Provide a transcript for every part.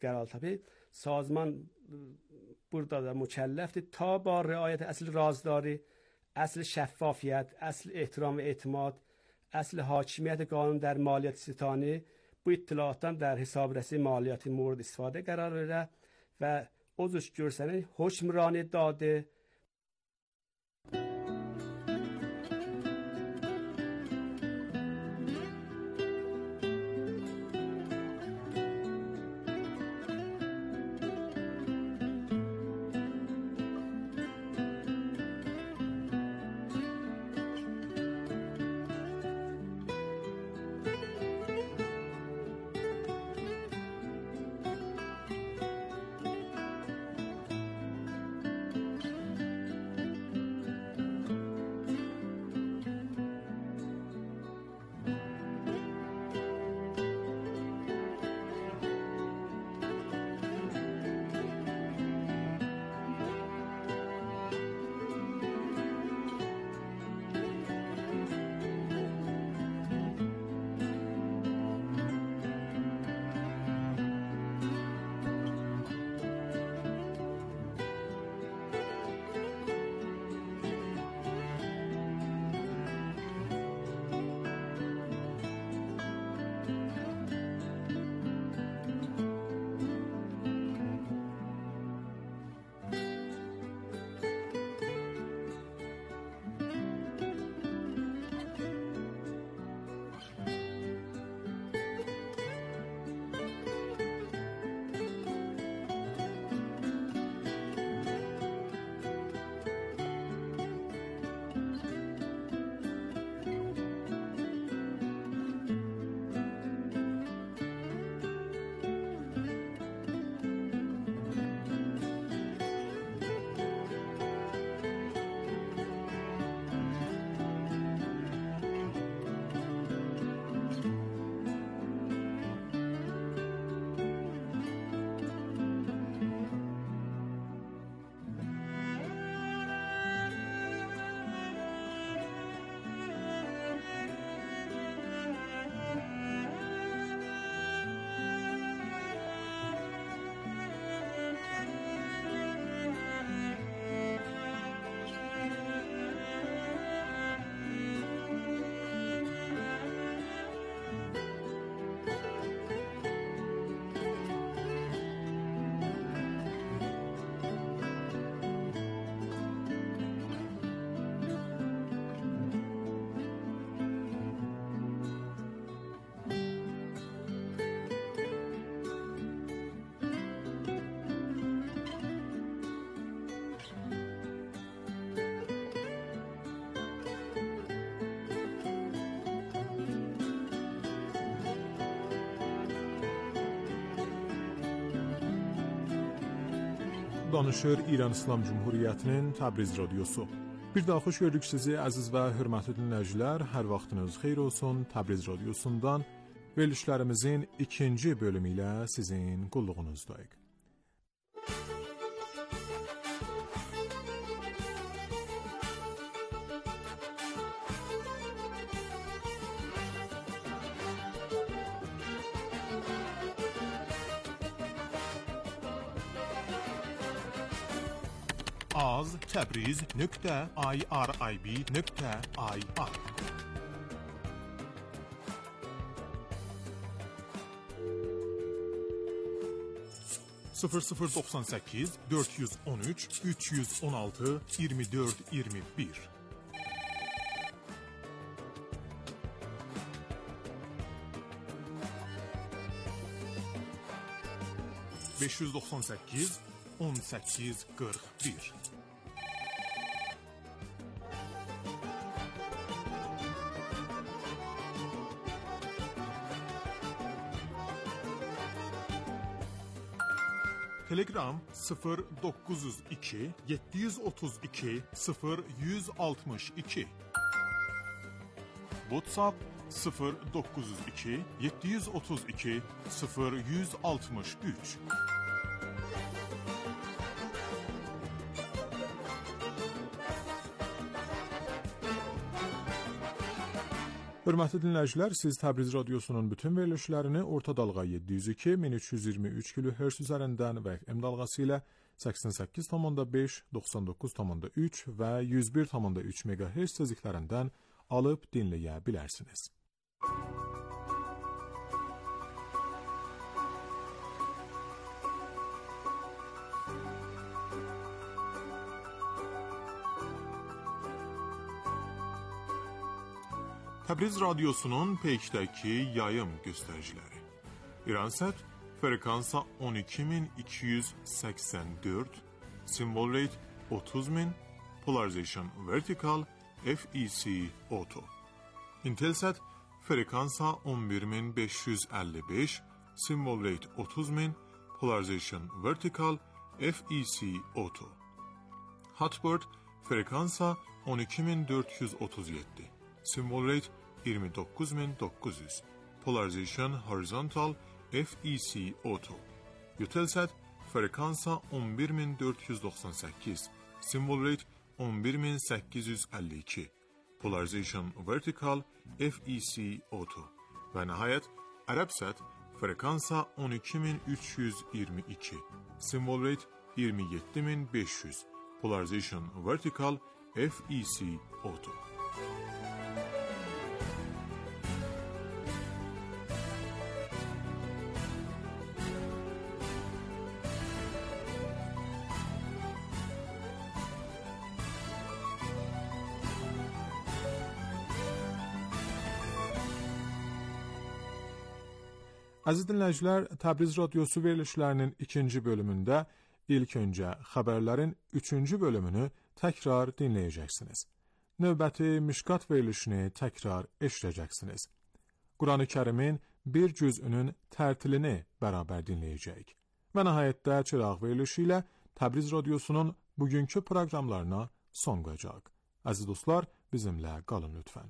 قرار تاپıb, sazman burada da mükəlləfdir ta با رعایت اصل رازداری, اصل شفافیت, اصل احترام و اعتماد, اصل حاکمیت قانون در مالیات ستانی bu اطلاعاتdan در حسابرسی مالیاتی مورد استفاده قرار بگیره و عضوش görsənin hökmranə dadı. Danışır İran İslam Cumhuriyyətinin Təbriz radiosu. Bir daha xoş gördük sizi əziz və hörmətli dinləyicilər. Hər vaxtınız xeyir olsun. Təbriz radiosundan verilişlərimizin ikinci bölümü ilə sizin qulluğunuzdayıq. az.tabriz.irib.ir 0098 413 316 24 21 598 18 41 Telegram 0902 732 0162 WhatsApp 0902 732 0163 Hörmətli dinləyicilər, siz Təbriz Radiosunun bütün verilişlərini orta dalğa 702-1323 kHz üzərindən və FM dalğası ilə 88,5, 99,3 və 101,3 MHz tezliklərindən alıb dinləyə bilərsiniz. Təbriz Radiosunun peykdəki yayım göstəriciləri. İransat frekansa 12284, simvol rate 30000, polarization vertical, FEC auto. Intelsat frekansa 11555, simvol rate 30000, polarization vertical, FEC auto. Hotbird frekansa 12437. Symbol rate 29900, polarization horizontal, FEC auto. Eutelsat frekansa 11498, symbol rate 11852, polarization vertical, FEC auto. Və nəhayət Arabsat frekansa 12322, symbol rate 27500, polarization vertical, FEC auto. Əziz dinləyicilər, Təbriz Radiosu verilişlərinin ikinci bölümündə ilk öncə xəbərlərin üçüncü bölümünü təkrar dinləyəcəksiniz. Növbəti Mişqat verilişini təkrar eşidəcəksiniz. Quran-ı Kərimin bir cüzünün tərtilini bərabər dinləyəcəyik. Və nəhayətdə çıraq verilişi ilə Təbriz Radiosunun bugünkü proqramlarına son qoyacaq. Əziz dostlar, bizimlə qalın lütfən.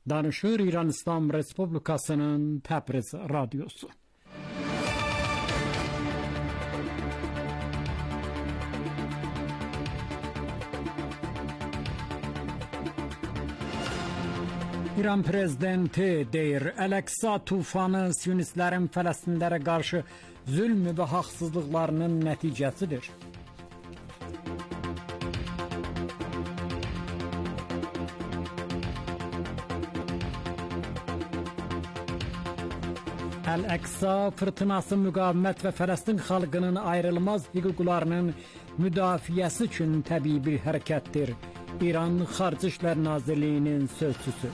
Danışır İran İslam Respublikası'nın Təbriz Radyosu. İran prezidenti deyir, Əl-Əqsa tufanı Siyonistlərin Fələstinlərə qarşı zülm və haqsızlıqlarının nəticəsidir. Əl-Əqsa fırtınası müqavimət və Fələstin xalqının ayrılmaz hüquqlarının müdafiəsi üçün təbii bir hərəkətdir. İran Xarici İşlər Nazirliyinin sözçüsü.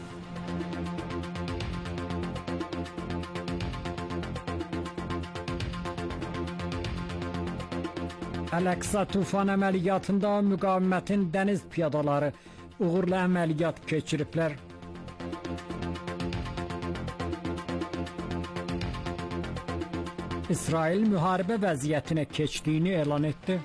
Əl-Əqsa tufan əməliyyatında müqavimətin dəniz piyadaları uğurlu əməliyyat keçiriblər. İsrail müharibə vəziyyətinə keçdiyini elan etdi.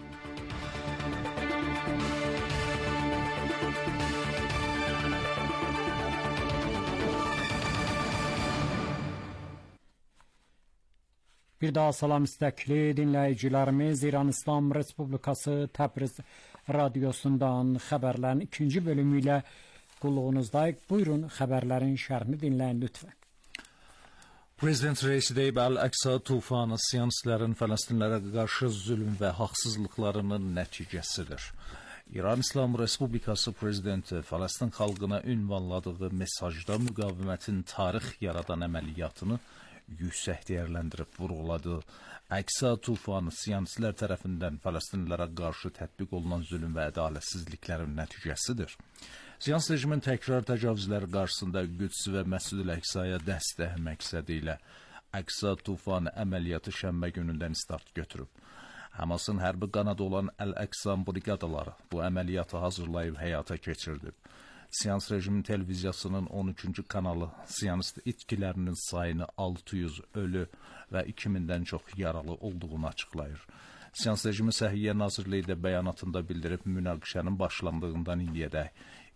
Bir daha salam istəkli dinləyicilərimiz, İran İslam Respublikası Təbriz Radyosundan xəbərlərin ikinci bölümü ilə qulluğunuzdayıq. Buyurun, xəbərlərin şərhini dinləyin lütfən. Prezident Reisi deyib, Əl-Əqsa tufanı Siyonistlərin Fələstinlərə qarşı zülm və haqsızlıqlarının nəticəsidir. İran İslam Respublikası Prezidenti Fələstin xalqına ünvanladığı mesajda müqavimətin tarix yaradan əməliyyatını yüksək dəyərləndirib vurğuladı. Əqsa tufanı Siyonistlər tərəfindən Fələstinlərə qarşı tətbiq olunan zülm və ədalətsizliklərin nəticəsidir. Siyonist rejimin təkrar təcavüzləri qarşısında Qüds və Məscid-ül-Əqsaya dəstək məqsədi ilə Əqsa tufanı əməliyyatı şənbə günündən start götürüb. Həmasın hərbi qanadı olan Əl-Əqsa briqadaları bu əməliyyatı hazırlayıb həyata keçirdib. Siyonist rejimin televiziyasının 13-cü kanalı Siyonist itkilərinin sayını 600 ölü və 2000-dən çox yaralı olduğunu açıqlayır. Siyonist rejimi Səhiyyə Nazirliyi də bəyanatında bildirib, münaqişənin başlandığından indiyədək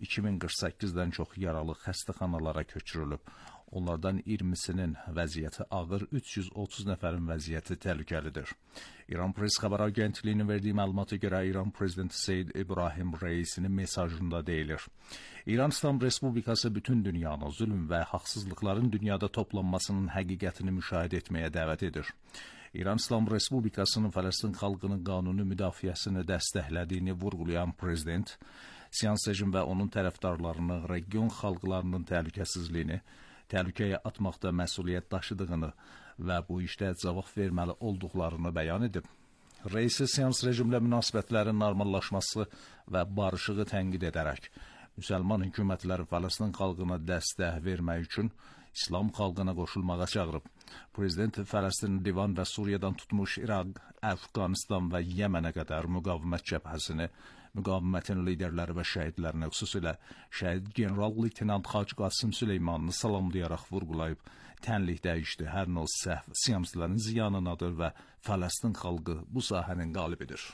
2048-dən çox yaralı xəstəxanalara köçürülüb. Onlardan 20-sinin vəziyyəti ağır, 330 nəfərin vəziyyəti təhlükəlidir. İran Press xəbər agentliyinin verdiyi məlumata görə İran Prezidenti Seyyid İbrahim Reisinin mesajında deyilir. İran İslam Respublikası bütün dünyanı zülm və haqsızlıqların dünyada toplanmasının həqiqətini müşahidə etməyə dəvət edir. İran İslam Respublikasının Fələstin xalqının qanuni müdafiəsini dəstəklədiyini vurğulayan prezident, Siyonist rejim və onun tərəfdarlarının region xalqlarının təhlükəsizliyini, təhlükəyə atmaqda məsuliyyət daşıdığını və bu işdə cavab verməli olduqlarını bəyan edib. Reisi Siyonist rejimlə münasibətlərin normallaşması və barışığı tənqid edərək, müsəlman hökumətləri Fələstin xalqına dəstək vermək üçün İslam xalqına qoşulmağa çağırıb. Prezident Fələstin, Livan və Suriyadan tutmuş İraq, Əfqanistan və Yəmənə qədər müqavimət cəbhəsini, müqavimətin liderləri və şəhidlərinə, xüsusilə şəhid general-leytenant Xac Qasım Süleymanını salamlayaraq vurğulayıb, tənlik dəyişdi, hər nə o səhv siyonistlərin ziyanınadır və Fələstin xalqı bu sahənin qalibidir.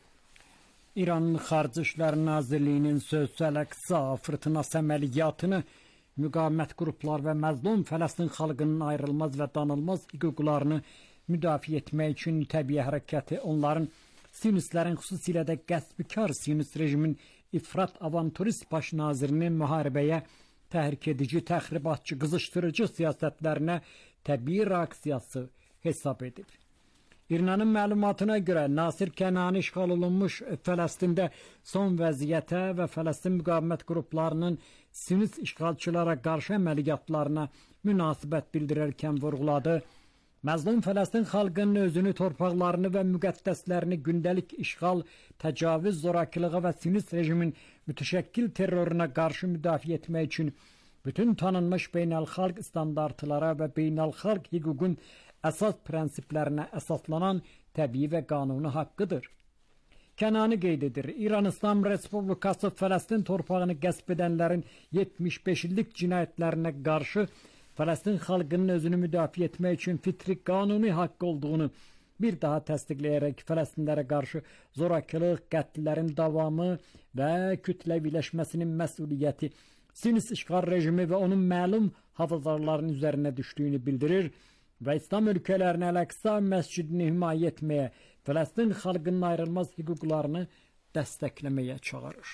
İran Xarici İşlər Nazirliyinin sözçüsü Əl-Əqsa fırtınası əməliyyatını müqavimət qruplar və məzlum Fələstin xalqının ayrılmaz və danılmaz hüquqlarını müdafiə etmək üçün təbii hərəkəti, onların Siyonistlərin, xüsusilə də qəsbkar Siyonist rejimin ifrat avanturist baş nazirinin müharibəyə təhrik edici, təxribatçı, qızışdırıcı siyasətlərinə təbii reaksiyası hesab edib. İranın məlumatına görə Nasir Kənani işğal olunmuş Fələstində son vəziyyətə və Fələstin müqavimət qruplarının Siyonist işğalçılara qarşı əməliyyatlarına münasibət bildirərkən vurğuladı. Məzlum Fələstin xalqının özünü, torpaqlarını və müqəddəslərini gündəlik işğal, təcavüz, zorakılığa və Siyonist rejimin mütəşəkkil terroruna qarşı müdafiə etmək üçün bütün tanınmış beynəlxalq standartlara və beynəlxalq hüququn əsas prinsiplərinə əsaslanan təbii və qanuni haqqıdır. Kənani qeyd edir, İran İslam Respublikası Fələstin torpağını qəsb edənlərin 75 illik cinayətlərinə qarşı Fələstin xalqının özünü müdafiə etmək üçün fitri qanuni haqqı olduğunu bir daha təsdiqləyərək Fələstinlərə qarşı zorakılıq, qətllərin davamı və kütləviləşməsinin məsuliyyəti Siyonist işğal rejimi və onun məlum havadarların üzərinə düşdüyünü bildirir və İslam ölkələrini Əl-Əqsa məscidini himayə etməyə, Fələstin xalqının ayrılmaz hüquqlarını dəstəkləməyə çağırır.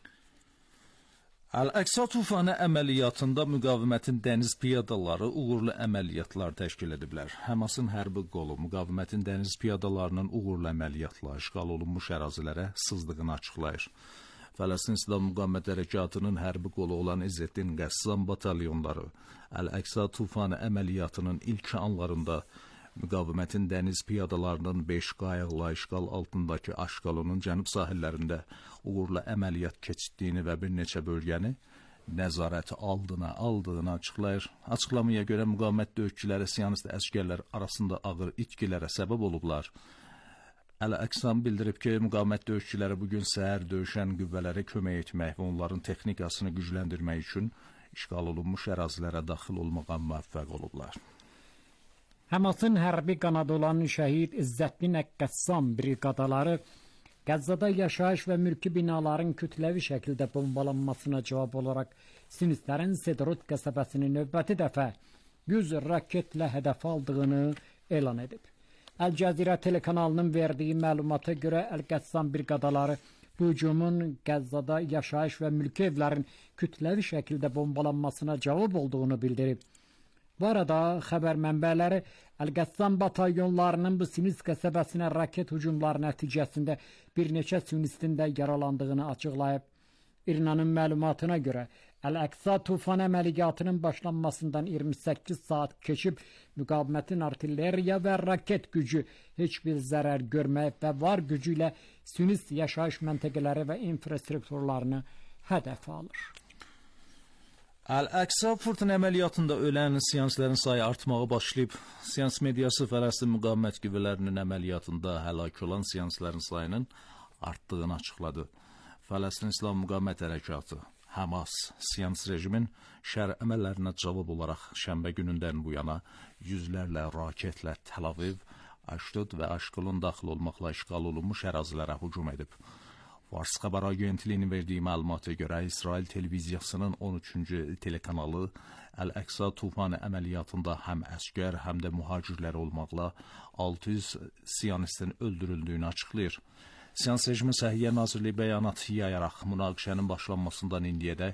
Əl-Əqsa tufanı əməliyyatında müqavimətin dəniz piyadaları uğurlu əməliyyatlar təşkil ediblər. Həmasın hərbi qolu müqavimətin dəniz piyadalarının uğurlu əməliyyatla işğal olunmuş ərazilərə sızdığını açıqlayır. Fələstin İslam Müqavimət Hərəkatının hərbi qolu olan İzzəddin Qəssam batalyonları Əl-Əqsa tufanı əməliyyatının ilk anlarında müqavimətin dəniz piyadalarının 5 qayıqla işğal altındakı Aşqalonun cənub sahillərində uğurlu əməliyyat keçirdiyini və bir neçə bölgəni nəzarət aldığını açıqlayır. Açıqlamaya görə müqavimət döyüşçüləri Siyonist əsgərlər arasında ağır itkilərə səbəb olublar. Əl-Əqsam bildirib ki, müqavimət döyüşçüləri bugün səhər döyüşən qüvvələrə kömək etmək və onların texnikasını gücləndirmək üçün işğal olunmuş ərazilərə daxil olmağa müvəffəq olublar. Həmasın hərbi qanadı olan şəhid İzzəddin Qəssam briqadaları Qəzzada yaşayış və mülki binaların kütləvi şəkildə bombalanmasına cavab olaraq Siyonistlərin Sedrot qəsəbəsini növbəti dəfə 100 raketlə hədəf aldığını elan edib. Əl-Cəzirə telekanalının verdiyi məlumata görə Əl-Qəssam briqadaları bu hücumun Qəzzada yaşayış və mülki evlərin kütləvi şəkildə bombalanmasına cavab olduğunu bildirib. Bu arada xəbər mənbələri Əl-Qəssam batalyonlarının bu Siyonist qəsəbəsinə raket hücumları nəticəsində bir neçə Siyonistin də yaralandığını açıqlayıb. İRNA-nın məlumatına görə Əl-Əqsa tufan əməliyyatının başlanmasından 28 saat keçib, müqavimətin artilleriya və raket gücü heç bir zərər görməyib və var gücü ilə Siyonist yaşayış məntəqələri və infrastrukturlarını hədəf alır. Əl-Əqsa fırtına əməliyyatında ölən siyonistlərin sayı artmağa başlayıb. Siyonist mediası Fələstin müqavimət qüvvələrinin əməliyyatında həlak olan siyonistlərin sayının artdığını açıqladı. Fələstin İslam Müqavimət Hərəkatı, Həmas, Siyonist rejimin şər əməllərinə cavab olaraq şənbə günündən bu yana yüzlərlə raketlə Təl-Aviv, Əşdod və Aşqalon daxil olmaqla işğal olunmuş ərazilərə hücum edib. Fars xəbər agentliyinin verdiyi məlumata görə İsrail televiziyasının 13-cü telekanalı Əl-Əqsa tufanı əməliyyatında həm əsgər, həm də mühacirlər olmaqla 600 siyonistin öldürüldüyünü açıqlayır. Siyonist rejimi Səhiyyə Nazirliyi bəyanat yayaraq münaqişənin başlanmasından indiyədək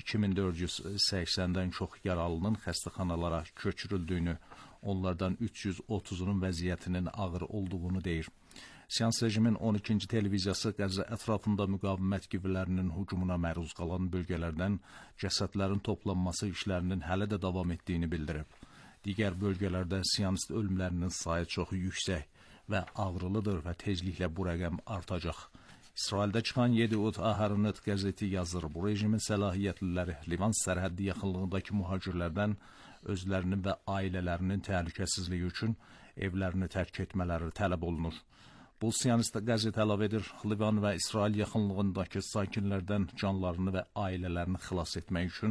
2480-dən çox yaralının xəstəxanalara köçürüldüyünü, onlardan 330-unun vəziyyətinin ağır olduğunu deyir. Siyonist rejimin 12-ci televiziyası Qəzza ətrafında müqavimət qüvvələrinin hücumuna məruz qalan bölgələrdən cəsədlərin toplanması işlərinin hələ də davam etdiyini bildirib. Digər bölgələrdə siyonist ölümlərinin sayı çox yüksək və ağrılıdır və tezliklə bu rəqəm artacaq. İsraildə çıxan 7 Ahərnet qəzeti yazır, bu rejimin səlahiyyətliləri Livan sərhəddi yaxınlığındakı mühacirlərdən özlərinin və ailələrinin təhlükəsizliyi üçün evlərini tərk etmələri tələb olunur. Bu siyonist qəzet əlavə edir, Livan və İsrail yaxınlığındakı sakinlərdən canlarını və ailələrini xilas etmək üçün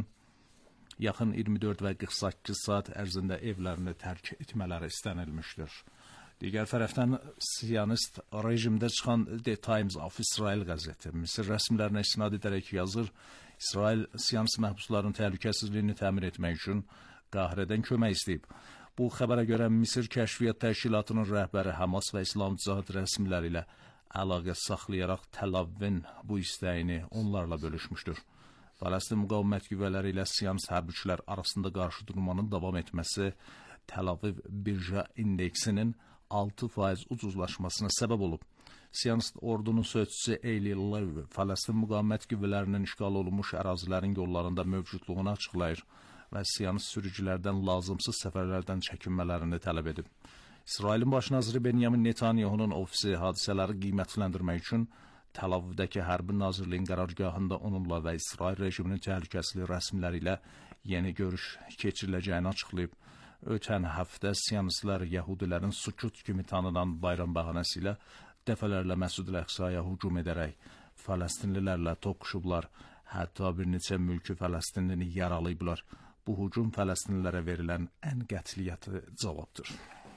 yaxın 24 və 48 saat ərzində evlərini tərk etmələri istənilmişdir. Digər tərəfdən siyonist rejimdə çıxan The Times of Israel qəzeti Misir rəsmilərinə istinad edərək yazır, İsrail siyonist məhbusların təhlükəsizliyini təmin etmək üçün Qahirədən kömək istəyib. Bu xəbərə görə Misir Kəşfiyyat Təşkilatının rəhbəri Həmas və İslam Cihad rəsmiləri ilə əlaqə saxlayaraq Təl-Avivin bu istəyini onlarla bölüşmüşdür. Fələstin müqavimət qüvvələri ilə siyonist hərbçilər arasında qarşıdurmanın davam etməsi Təl-Aviv birja indeksinin 6% ucuzlaşmasına səbəb olub. Siyonist ordunun sözçüsü Eyli Lev Fələstin müqavimət qüvvələrinin işğal olunmuş ərazilərin yollarında mövcudluğunu açıqlayır və siyonist sürücülərdən lazımsız səfərlərdən çəkinmələrini tələb edib. İsrailin baş naziri Benyamin Netanyahunun ofisi hadisələri qiymətləndirmək üçün Təl-Avivdəki hərbi nazirliyin qərargahında onunla və İsrail rejiminin təhlükəsizlik rəsmiləri ilə yeni görüş keçiriləcəyini açıqlayıb. Ötən həftə siyonistlər Yəhudilərin sükut kimi tanınan bayram bəhanəsi ilə dəfələrlə Məsud Əqsaya hücum edərək Fələstinlilərlə toqquşublar, hətta bir neçə mülki Fələstinlini yaralayıblar. Bu hücum Fələstinlilərə verilən ən qətiyyətli cavabdır.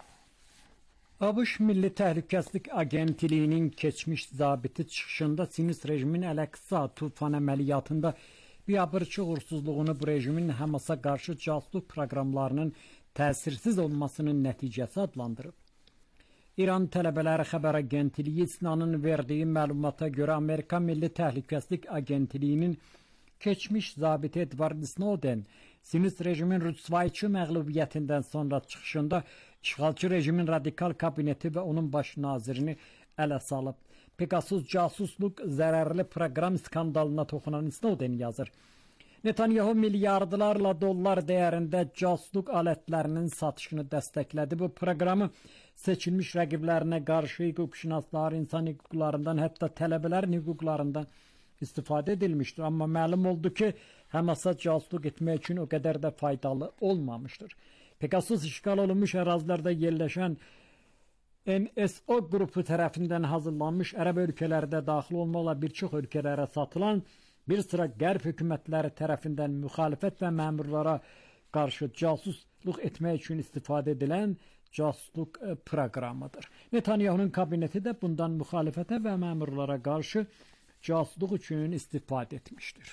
ABŞ Milli Təhlükəsizlik Agentliyinin keçmiş zabiti çıxışında Siyonist rejimin Əl-Əqsa tufan əməliyyatında biabırçı uğursuzluğunu bu rejimin Həmasa qarşı casusluq proqramlarının təsirsiz olmasının nəticəsi adlandırıb. İran Tələbələri Xəbər Agentliyi İSNA-nın verdiyi məlumata görə Amerika Milli Təhlükəsizlik Agentliyinin keçmiş zabiti Edward Snowden Siyonist rejimin rüsvayçı məğlubiyyətindən sonra çıxışında işğalçı rejimin radikal kabineti və onun baş nazirini ələ salıb. Pegasus casusluq zərərli proqram skandalına toxunan Snowden yazır. Netanyahu milyardlarla dollar dəyərində casusluq alətlərinin satışını dəstəklədi. Bu proqramı seçilmiş rəqiblərinə qarşı hüquqşünaslar, insan hüquqlarından, hətta tələbələrin hüquqlarından istifadə edilmişdir. Amma məlum oldu ki, Həmasa casusluq etmək üçün o qədər də faydalı olmamışdır. Pegasus işğal olunmuş ərazilərdə yerləşən NSO qrupu tərəfindən hazırlanmış ərəb ölkələrdə daxil olmaqla bir çox ölkələrə satılan bir sıra qərb hökumətləri tərəfindən müxalifət və məmurlara qarşı casusluq etmək üçün istifadə edilən casusluq proqramıdır. Netanyahu'nun kabineti də bundan müxalifətə və məmurlara qarşı casusluq üçün istifadə etmişdir.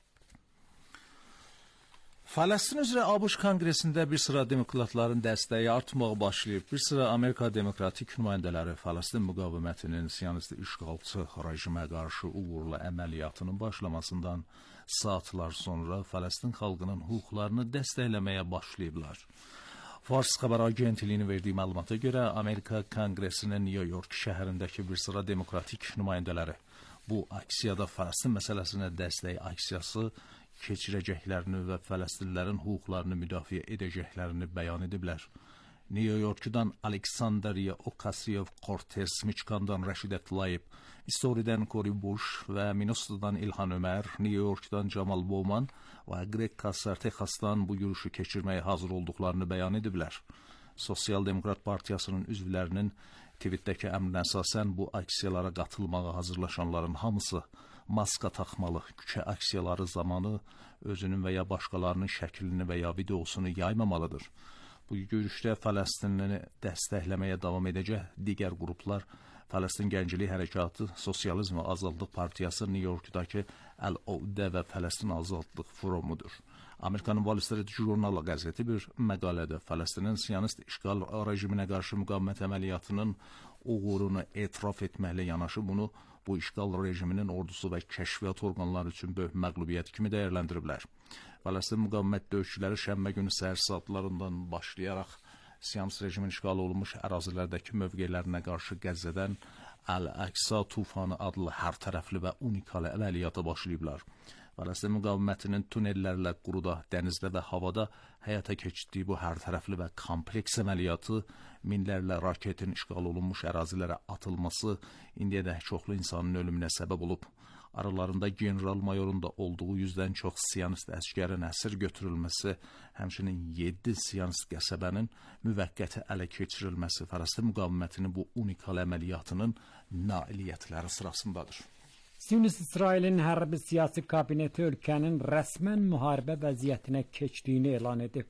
Fələstin üzrə ABŞ Konqresində bir sıra demokratların dəstəyi artmağa başlayıb. Bir sıra Amerika demokratik nümayəndələri Fələstin müqavimətinin siyonist işğalçı rejimə qarşı uğurlu əməliyyatının başlamasından saatlar sonra Fələstin xalqının hüquqlarını dəstəkləməyə başlayıblar. Fars xəbər agentliyinin verdiyi məlumata görə Amerika Konqresinin New York şəhərindəki bir sıra demokratik nümayəndələri bu aksiyada Fələstin məsələsinə dəstək aksiyası keçirəcəklərini və Fələstinlilərin hüquqlarını müdafiə edəcəklərini bəyan ediblər. New York'dan Aleksandriya Ocasio-Cortez, Michigan'dan Rəşid Ətlayib, Missouri'dən Cory Bush və Minnesota'dan İlhan Ömər, New York'dan Jamal Bowman və Greg Kasser Texas'dan bu yürüyüşü keçirməyə hazır olduqlarını bəyan ediblər. Sosial Demokrat Partiyasının üzvlərinin tweetdəki əmrinə əsasən bu aksiyalara qatılmağa hazırlaşanların hamısı maska taxmalı, küçə aksiyaları zamanı özünün və ya başqalarının şəklini və ya videosunu yaymamalıdır. Bu görüşdə Fələstinini dəstəkləməyə davam edəcək digər qruplar Fələstin Gənclik Hərəkatı, Sosializm və Azadlıq Partiyası, New York'dakı Əl-Oudə və Fələstin Azadlıq Forumudur. Amerikanın Wall Street Journal qəzeti bir məqalədə Fələstinin siyonist işğal rejiminə qarşı müqavimət əməliyyatının uğurunu etiraf etməklə yanaşı bunu bu işğal rejiminin ordusu və kəşfiyyat orqanları üçün böyük məğlubiyyət kimi dəyərləndiriblər. Fələstin müqavimət döyüşçüləri şənbə günü səhər saatlarından başlayaraq siyonist rejimin işğal olunmuş ərazilərdəki mövqelərinə qarşı Qəzzədən Əl-Əqsa tufanı adlı hər tərəfli və unikal əməliyyata başlayıblar. Fələstin müqavimətinin tunellərlə quruda, dənizdə və havada həyata keçirdiyi bu hər tərəfli və kompleks əməliyyatı minlərlə raketin işğal olunmuş ərazilərə atılması indiyədək çoxlu insanın ölümünə səbəb olub. Aralarında general-mayorun da olduğu 100-dən çox siyonist əsgərin əsir götürülməsi, həmçinin 7 siyonist qəsəbənin müvəqqəti ələ keçirilməsi Fələstin müqavimətinin bu unikal əməliyyatının nailiyyətləri sırasındadır. Siyonist İsrailin hərbi siyasi kabineti ölkənin rəsmən müharibə vəziyyətinə keçdiyini elan edib.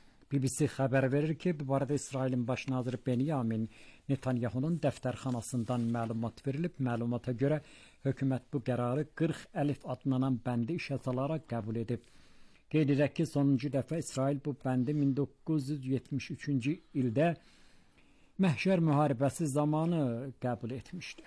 BBC xəbər verir ki, bu barədə İsrailin baş naziri Benyamin Netanyahunun dəftərxanasından məlumat verilib. Məlumata görə hökumət bu qərarı 40 əlif adlanan bəndi işə salaraq qəbul edib. Qeyd edək ki, sonuncu dəfə İsrail bu bəndi 1973-cü ildə Məhşər müharibəsi zamanı qəbul etmişdi.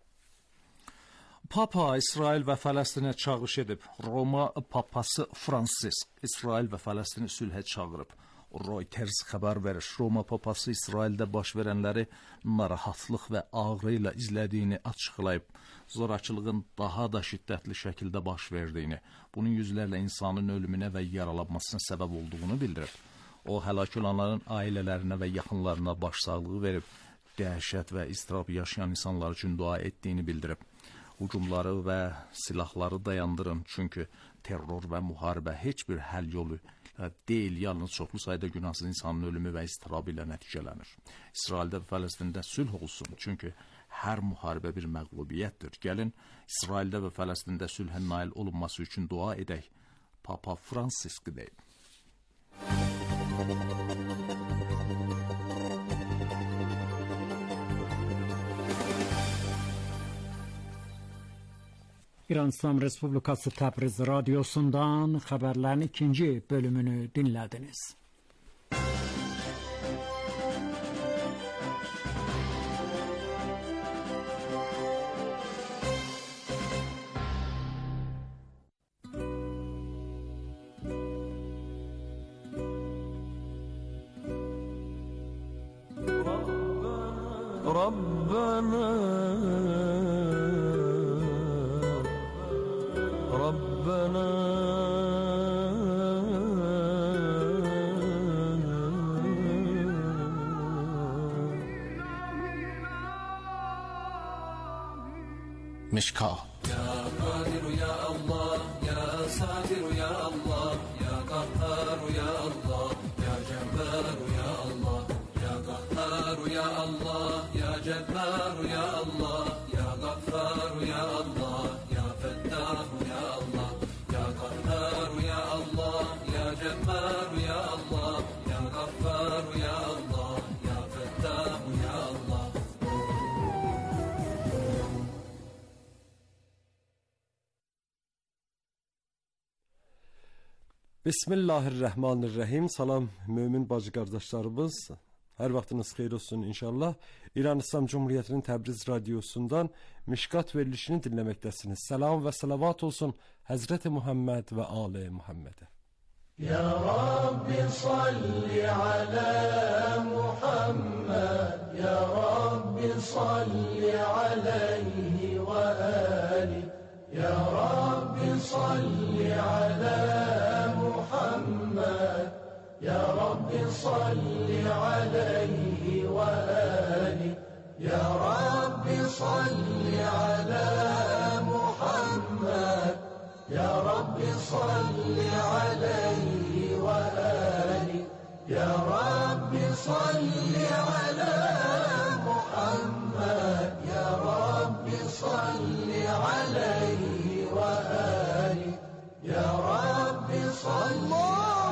Papa İsrail və Fələstinə çağırış edib. Roma papası Fransisk İsrail və Fələstini sülhə çağırıb. Reuters xəbər verir. Roma papası İsraildə baş verənləri narahatlıq və ağrı ilə izlədiyini açıqlayıb. Zorakılığın daha da şiddətli şəkildə baş verdiyini, bunun yüzlərlə insanın ölümünə və yaralanmasına səbəb olduğunu bildirib. O, həlak olanların ailələrinə və yaxınlarına başsağlığı verib, dəhşət və istirab yaşayan insanlar üçün dua etdiyini bildirib. Hücumları və silahları dayandırın, çünki terror və müharibə heç bir həll yolu deyil, yalnız çoxlu sayda günahsız insanın ölümü və istirab ilə nəticələnir. İsraildə və Fələstində sülh olsun, çünki hər müharibə bir məğlubiyyətdir. Gəlin, İsraildə və Fələstində sülhə nail olunması üçün dua edək. Papa Fransisk deyib. İran İslam Respublikası Təbriz Radyosu'ndan xəbərlərin ikinci bölümünü dinlədiniz. مشکا يا قادر يا الله يا ساتر يا الله يا قهار يا الله يا جبار يا الله يا قهار يا الله يا جبار يا الله يا غفار يا الله يا فتاح يا الله يا قهار يا الله يا جبار يا الله يا غفار يا الله يا فتاح يا الله. Bismillahirrahmanirrahim. Salam mümin bacı qardaşlarımız. Hər vaxtınız xeyir olsun inşallah. İran İslam Cumhuriyyətinin Təbriz Radyosu'ndan Mişkat verilişini dinləməkdəsiniz. Salam və salavat olsun Həzrəti Muhammed və Ali Muhammed'e. Ya Rabbi salli ala Muhammed, Ya Rabbi salli alayhi və ali, Ya Rabbi salli ala Muhammed, Ya Rabbi salli alayhi ve ali, Ya Rabbi salli ala Muhammed, Ya Rabbi salli alayhi ve ali, Ya Rabbi salli ala Muhammed, Ya Rabbi salli alayhi ve ali, Ya Rabbi salli.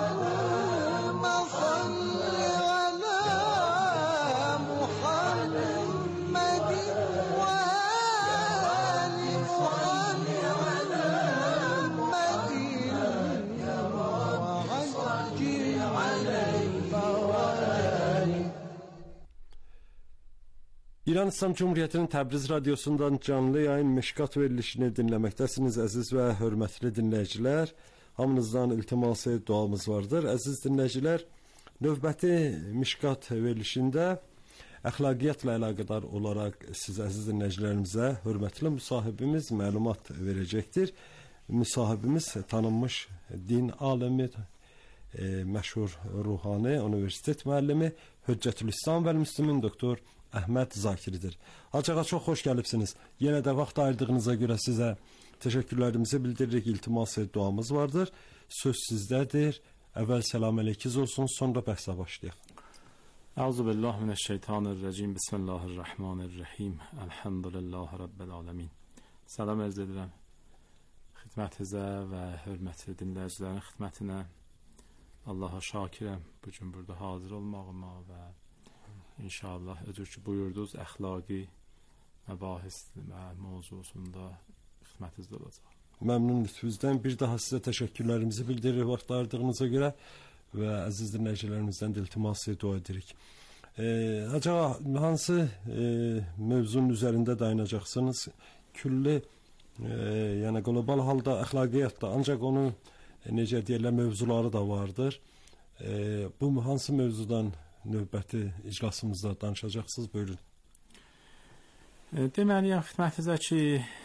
İran İslam Cumhuriyyətinin Təbriz Radyosu'ndan canlı yayın Mişkat verilişini dinləməkdəsiniz əziz və hörmətli dinləyicilər. Hamınızdan iltiması duamız vardır. Əziz dinləyicilər, növbəti Mişkat verilişində əxlaqiyyatla əlaqədar olaraq siz əziz dinləyicilərimizə hörmətli müsahibimiz məlumat verəcəkdir. Müsahibimiz tanınmış din alimi, məşhur ruhani, universitet müəllimi, Hüccətülislam və Müslümin doktor Əhməd Zakiridir. Hacığa çox xoş gəlibsiniz. Yenə də vaxt ayırdığınıza görə sizə təşəkkürlərimizi bildiririk. İltimas duamız vardır. Söz sizdədir. Əvvəl səlam əleykiz olsun, sonra bəhsə başlayaq. Euzubillahimineşşeytanirracim. Bismillahirrahmanirrahim. Elhamdülillahi Rabbil alemin. Salam ərz edirəm xidmətinizə və hörmətli dinləyicilərin xidmətinə. Allaha şakirəm bu gün burada hazır olmağıma və İnşallah ödür ki buyurdunuz əxlaqi məbahis mövzusunda xidmətinizdə olacaq. Məmnun lütfünüzdən bir daha sizə təşəkkürlərimizi bildiririk vaxt ayırdığınıza görə və əziz dinləyicilərimizdən də iltiması dua edirik. Acaba hansı mövzunun üzərində dayanacaqsınız? Külli, yəni qlobal halda əxlaqiyyatda, ancaq onun necə deyirlər mövzuları da vardır. Bu hansı mövzudan növbəti iclasımızda danışacaqsınız? Buyurun. Deməli, xidmətinizə ki,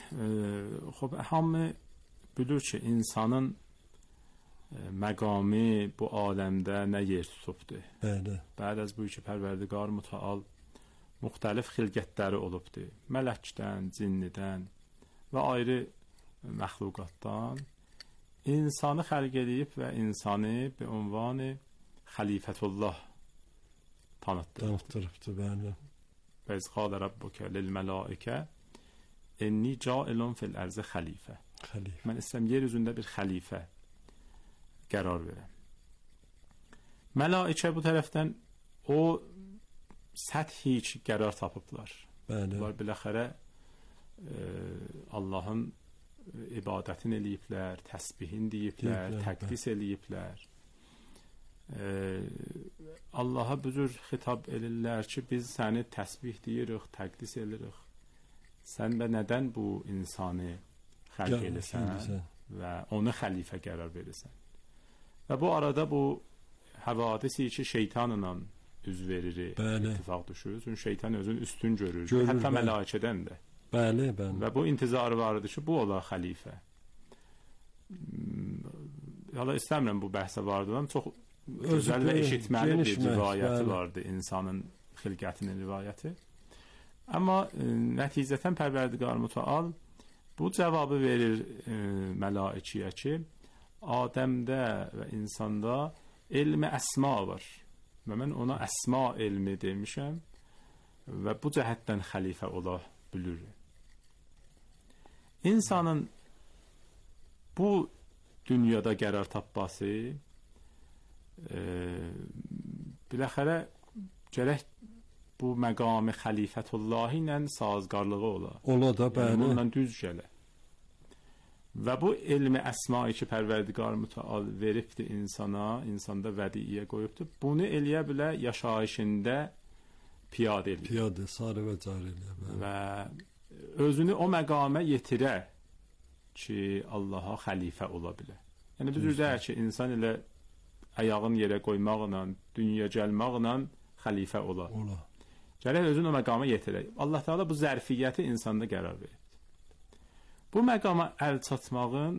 hamı bilir ki, insanın məqamı bu aləmdə nə yer tutubdur. Bəli. Bəd az bu ki, Pərverdigar Mütəal müxtəlif xilqətləri olubdur. Mələkdən, cinnidən və ayrı məxluqatdan insanı xəlq edib və insanı bi ünvanı xəlifətullah tanıtdırıbdır, bəli. Bəz qalə Rabbukə lil-mələikə inni cailun fil ərzə xəlifə. Mən istəyirəm yer üzündə bir xəlifə qərar verəm. Mələikə bu tərəfdən o səthi qərar tapıblar. Bəli. Bunlar biləxərə Allahın ibadətin eləyiblər, təsbihin deyiblər, təqdis eləyiblər. Allaha bu cür xitab edirlər ki, biz səni təsbih deyirik, təqdis edirik. Sən və nədən bu insanı xəlq eləsən və onu xəlifə qərar verirsən. Və bu arada bu havadisi ki, şeytanla üz verir, ittifaq düşür. Çünki şeytan özünü üstün görür, hətta mələikədən də. Bəli. Və bu intizarı var idi ki, bu ola xəlifə. Hala istəmirəm bu bəhsə vardı, çox gözəl və eşitməli bir rivayəti vardı, insanın xilqətinin rivayəti. Amma nəticətən Pərverdigar Mütəal bu cavabı verir mələikəyə ki, Adəmdə və insanda elmi əsma var və mən ona əsma elmi demişəm və bu cəhətdən xəlifə ola bilir. İnsanın bu dünyada qərar tapması biləxərə gərək bu məqam-ı xəlifətullahi ilə sazgarlığı ola. Ola da, bəli. Yəni, bununla düz gələ. Və bu elmi əsma-i ki, Pərverdigar Mütəal veribdir insanda vədiyə qoyubdur. Bunu eləyə bilə yaşayışında piyadə eləyir. Piyadə, sarı və cari eləyir. Və özünü o məqamə yetirə ki, Allaha xəlifə ola bilə. Yəni, bu cürdər ki, insan ilə ayağın yerə qoymaqla, dünya gəlmaqla xəlifə ola. Gərək özünü o məqama yetirə. Allah Teala bu zərfiyyəti insanda qərar verir. Bu məqama əl çatmağın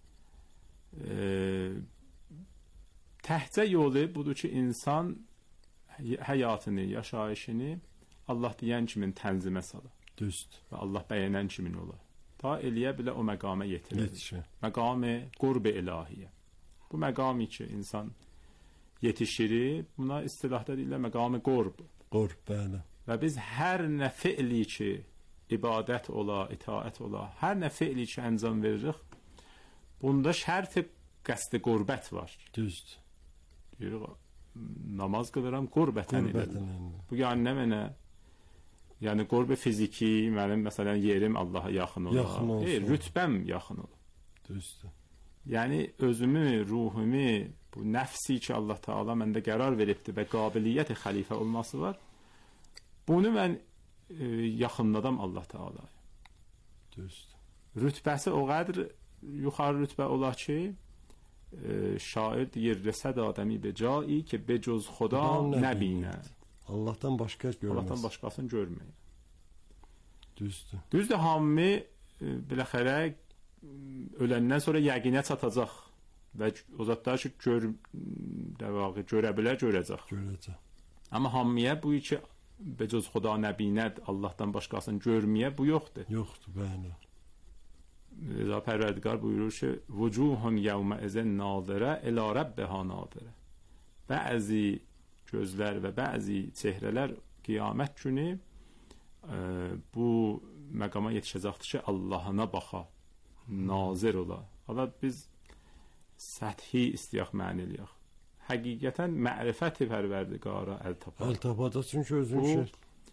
təhcə yolu budur ki, insan həyatını, yaşayışını Allah deyən kimi tənzimə sala. Düzdür. Və Allah bəyənən kimi ola. Ta eləyə bilə o məqama yetirir. Məqam-ı qurb-i ilahiyyə. Bu məqami ki, insan yetişir, buna istilahda deyirlər məqam-ı qurb. Qurb, bəli. Və biz hər nə fiili ki, ibadət ola, itaət ola, hər nə fiili ki, əncam veririk, bunda şərt-i qəsd-i qurbət var. Düzdür. Deyirik, namaz qılıram, qurbətən edirəm. Bu yəni nə mənə? Yəni qurb-i fiziki, mənim məsələn yerim Allaha yaxın ola. Yaxın olsun. Rütbəm yaxın ola. Düzdür. Yəni özümü, ruhumu, bu nəfsi ki, Allah Teala məndə qərar veribdir və qabiliyyəti xəlifə olması var. Bunu mən yaxınladam Allah Teala'ya. Düzdür. Rütbəsi o qədər yuxarı rütbə ola ki, şair deyir, rəsəd adəmi be cai ki, be cüz xuda nəbinəd. Allahdan başqa görməz. Allahdan başqasını görməyin. Düzdür. Düzdür, hamı biləxərə öləndən sonra yəqinə çatacaq və o zatlar ki, görə bilər, görəcək. Amma hamıya bu iki becüz xuda nəbinəd, Allahdan başqasını görməyə bu yoxdur. Yoxdur, bəli. Rəza Pərverdigar buyurur ki, vucuhun yevmə əzən nazirə ilə rəbbəhə nazirə. Bəzi gözlər və bəzi çehrələr qiyamət günü bu məqama yetişəcəkdir ki, Allahına baxa, nazir ola. Hala biz səthi istəyək məni eləyək. Həqiqətən mərifət-i Pərverdigara əl tapar. Əl tapar da çünki özün şey.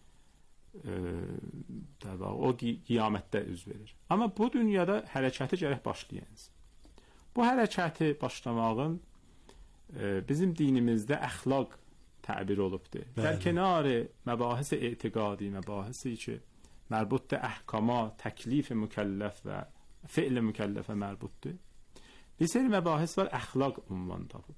O qiyamətdə üz verir. Amma bu dünyada hərəkəti gərək başlayınız. Bu hərəkəti başlamağın bizim dinimizdə əxlaq təbir olubdur. Dərkənarı məbahis-i etiqadi, məbahisi ki, mərbutdur əhkama, təklif-i mükəlləf və fi'l-i mükəlləfə mərbutdur. Bir seri məbahis var, əxlaq ünvan tapıb.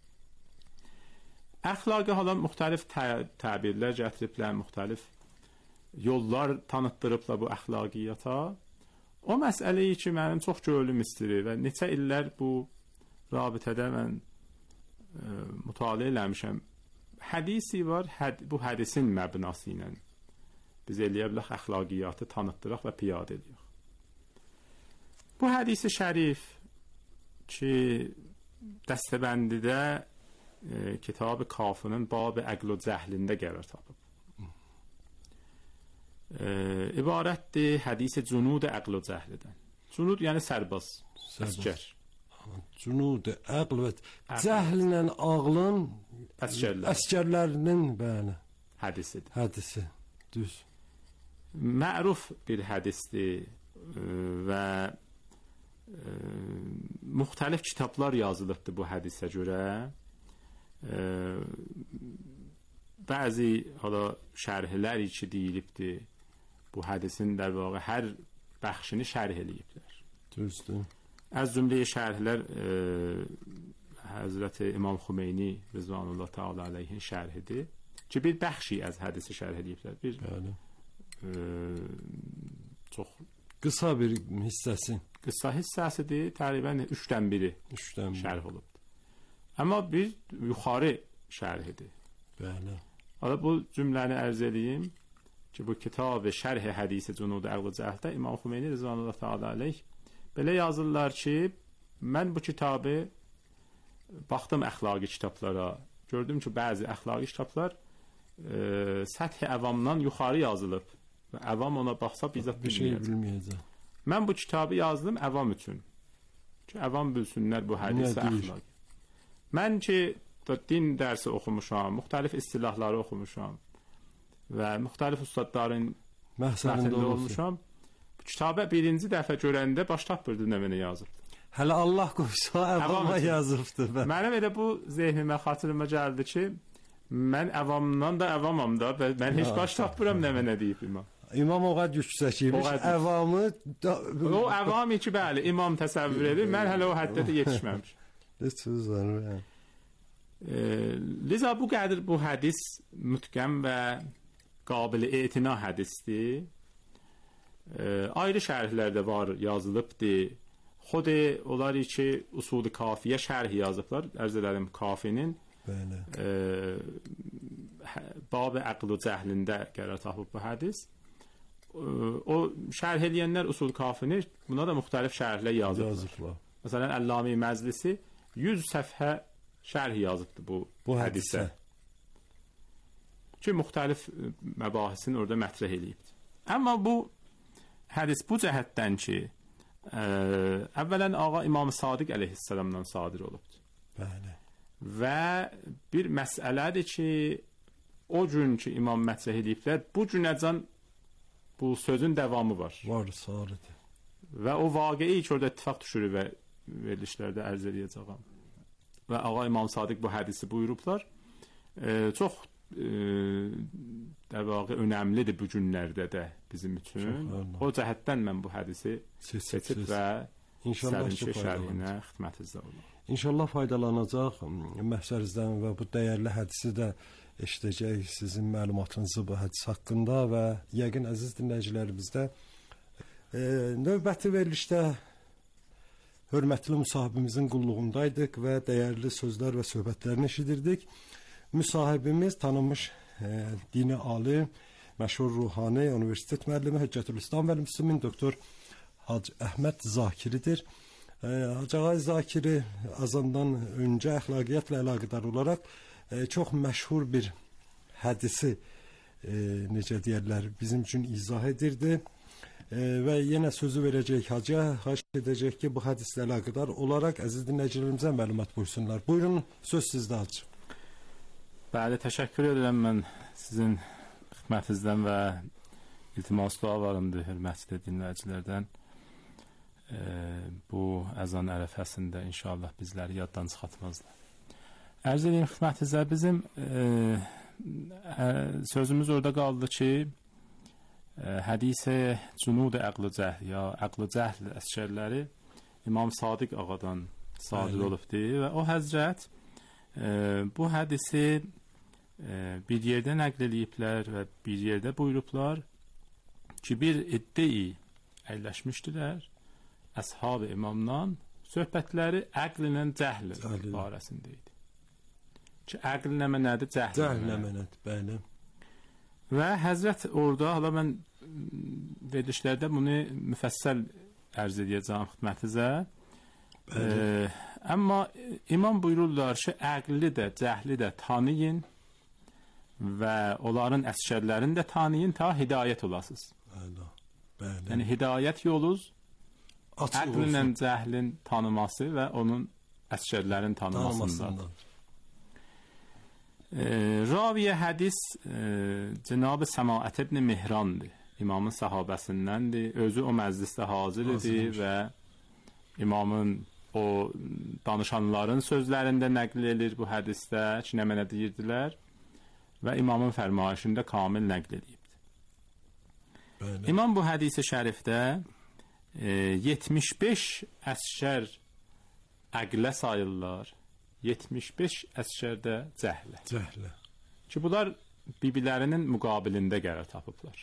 Əxlaqı hala müxtəlif təbirlər gətiriblər, müxtəlif yollar tanıtdırıblar bu əxlaqiyyata. O məsələyi ki, mənim çox gönlüm istəyir və neçə illər bu rabitədə mən mütaliə eləmişəm. Hədisi var, bu hədisin məbnası ilə biz eləyə bilək əxlaqiyyatı tanıtdıraq və piyadə edək. Bu hədisi şərif ki, dəstəbəndidə kitab-ı Kafının bab-ı əql və cəhlində qərar tapıb. İbarətdir hədisi cünud-ı əql və cəhlidən. Cünud yəni sərbaz, əskər. Cünud-ı əql və cəhllə ağlın əskərlərinin bəli hədisidir. Hədisi, düz. Məruf bir hədisdir və müxtəlif kitablar yazılıbdı bu hədisə görə. Bəzi hala şərhlər içi deyilibdi. Bu hədisin der vaqiع hər bəxşini şərh eləyiblər. Düzdür. Az cümləyə şərhlər Həzrəti İmam Xümeyni Rızvanullah Teala əleyhin şərhidir. Ki bir bəxşi az hədisi şərh eləyiblər. Bir çox qısa bir hissəsi. Qısa hissəsidir. Təqribən 3-dən 1-i şərh olubdur. Amma bir yuxarı şərhidir. Bəli. Hala bu cümləni ərz edeyim ki, bu kitab Şərh Hədisi Cunud Əql Cəhdə İmam Xümeyni Rızvanullah Teala əleyh belə yazırlar ki, mən bu kitabı baxdım əxlaqi kitablara, gördüm ki, bəzi əxlaqi kitablar səthi əvamdan yuxarı yazılıb və əvam ona baxsa bizzat bilməyəcək. Mən bu kitabı yazdım əvam üçün ki, əvam bilsinlər bu hədisi əxlaqi. Mən ki, din dərsi oxumuşam, müxtəlif istilahları oxumuşam və müxtəlif ustadların məhsəlində olmuşam. Bu kitabı birinci dəfə görəndə baş tapırdı nə mənə yazıbdı. Hələ Allah qoysa əvama yazıbdı. Mənim elə bu zehnimə, xatırıma gəldi ki, mən əvamdan da əvamam da və mən heç baş tapmıram nə mənə deyib imam. İmam o qədər yüksəkmiş, əvamı... O əvami ki, bəli, imam təsəvvür edir, mən hələ o həddə də yetişməmiş. Liza bu qədər bu hədis mütqəm və qabil etina hədisdir. Ayrı şərhlərdə var, yazılıbdır. Xod onlar ki, usul-i kafiyə şərh yazıblar. Ərz edəlim, kafinin bab-ı əql-ı cəhlində qərar tapıb bu hədis. O şərh eləyənlər usul kafini buna da müxtəlif şərhlər yazıblar. Məsələn, Əlləmi Məclisi 100 səfhə şərh yazıbdır bu hədisə. Ki, müxtəlif məbahisin orada mətrəh eləyibdir. Amma bu hədis bu cəhətdən ki, əvvələn ağa İmam Sadiq əleyhissalamdan sadir olubdur. Bəli. Və bir məsələdir ki, o gün ki, İmam mətrəh eləyiblər, bu günəcən bu sözün davamı var. Var, sarıdır. Və o vaqi'i ki, orada ittifaq düşürü və verilişlərdə ərz edəcəyəm. Və ağa İmam Sadiq bu hədisi buyurublar. Çox dəvaqı önəmlidir bu günlərdə də bizim üçün. O cəhətdən mən bu hədisi seçib və sərinci şərhinə xidmətinizdə olum. İnşallah faydalanacaq məhsərinizdən və bu dəyərli hədisi də eşidəcək sizin məlumatınızı bu hədis haqqında və yəqin əziz dinləyicilərimizdə növbəti verilişdə hörmətli müsahibimizin qulluğundaydıq və dəyərli sözlər və söhbətlərini eşidirdik. Müsahibimiz tanınmış dini alim, məşhur ruhani, universitet müəllimi, Hüccətülislam və Müslümin doktor Hacı Əhməd Zakiridir. Hacı Ağay Zakiri azandan öncə əxlaqiyyatla əlaqədar olaraq çox məşhur bir hədisi necə deyərlər bizim üçün izah edirdi. Və yenə sözü verəcək hacıya, xahiş edəcək ki, bu hədislə əlaqədar olaraq əziz dinləyicilərimizə məlumat buyursunlar. Buyurun, söz sizdə hacı. Bəli, təşəkkür edirəm mən sizin xidmətinizdən və iltimas dualarımdır hörmətli dinləyicilərdən. Bu əzan ərəfəsində inşallah bizləri yaddan çıxartmazlar. Ərz edeyim xidmətinizə, bizim sözümüz orada qaldı ki, hədisi Cunud Əql Cəhl ya Əql Cəhl əsərləri İmam Sadiq ağadan sadir olubdur və o həzrət bu hədisi bir yerdə nəql eləyiblər və bir yerdə buyurublar ki, bir iddia əyləşmişdilər əshab-ı imamdan, söhbətləri əql ilə cəhl barəsində idi. Ki, əql nə mənədir, cəhl nə mənədir, bəli. Və həzrət orada, hala mən verilişlərdə bunu müfəssəl ərz edəcəyəm xidmətinizə. Amma imam buyururlar ki, əqli də, cəhli də tanıyın və onların əsərlərini də tanıyın ta hidayət olasınız. Yəni hidayət yolunuz əqllə cəhlin tanıması və onun əsərlərin tanımasındadır. Raviyə hədis Cənab-ı Səmaət ibn Mehrandır. İmamın sahabəsindəndir. Özü o məclisdə hazır idi və imamın o danışanların sözlərində nəql edir bu hədisdə ki, nə mənə deyirdilər və imamın fərmayişində kamil nəql edibdir. Bəli. İmam bu hədisi şərifdə 75 əsgər əqlə sayırlar, 75 əsgər də cəhlə. Cəhlə. Ki, bunlar bibilərinin müqabilində qərar tapıblar.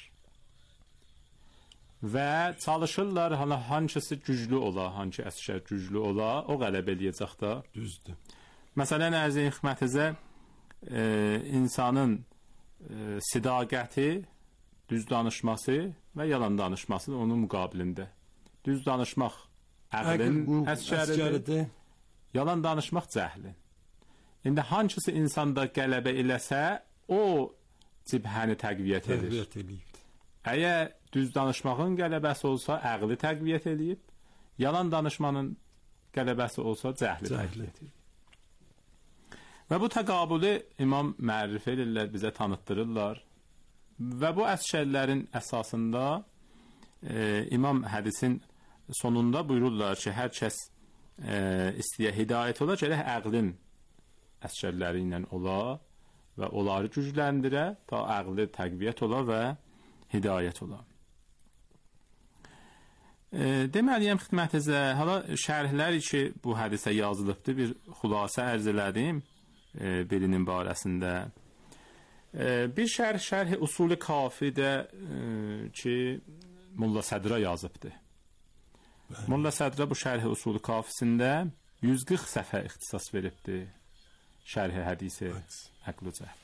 Və çalışırlar, hansısı güclü ola, hansı əsgər güclü ola, o qələb eləyəcək da. Düzdür. Məsələn, əziz xidmətinizə insanın sidaqəti, düz danışması və yalan danışması onun müqabilində. Düz danışmaq əqlin əsgəridir, yalan danışmaq cəhlin. İndi hansısı insanda qələbə eləsə, o cibhəni təqviyyət edir. Əgər düz danışmağın qələbəsi olsa, əqli təqviyyət eləyib, yalan danışmanın qələbəsi olsa, cəhli təqviyyət eləyib. Və bu təqabülü imam mərrif edirlər, bizə tanıtdırırlar. Və bu əsgərlərin əsasında imam hədisin sonunda buyururlar ki, hər kəs istəyə hidayət ola, gərək əqlin əsgərləri ilə ola və onları gücləndirə, ta əqli təqviyyət ola və hidayət ola. Deməliyəm xidmətinizə, hala şərhlər ki, bu hədisə yazılıbdır, bir xülasə ərz elədim birinin barəsində. Bir şərh usulü kafidə ki, Molla Sədra yazıbdır. Molla Sədra bu şərh usulü kafisində 140 səhifə ixtisas veribdir şərh hədisi əql-ü cəhl.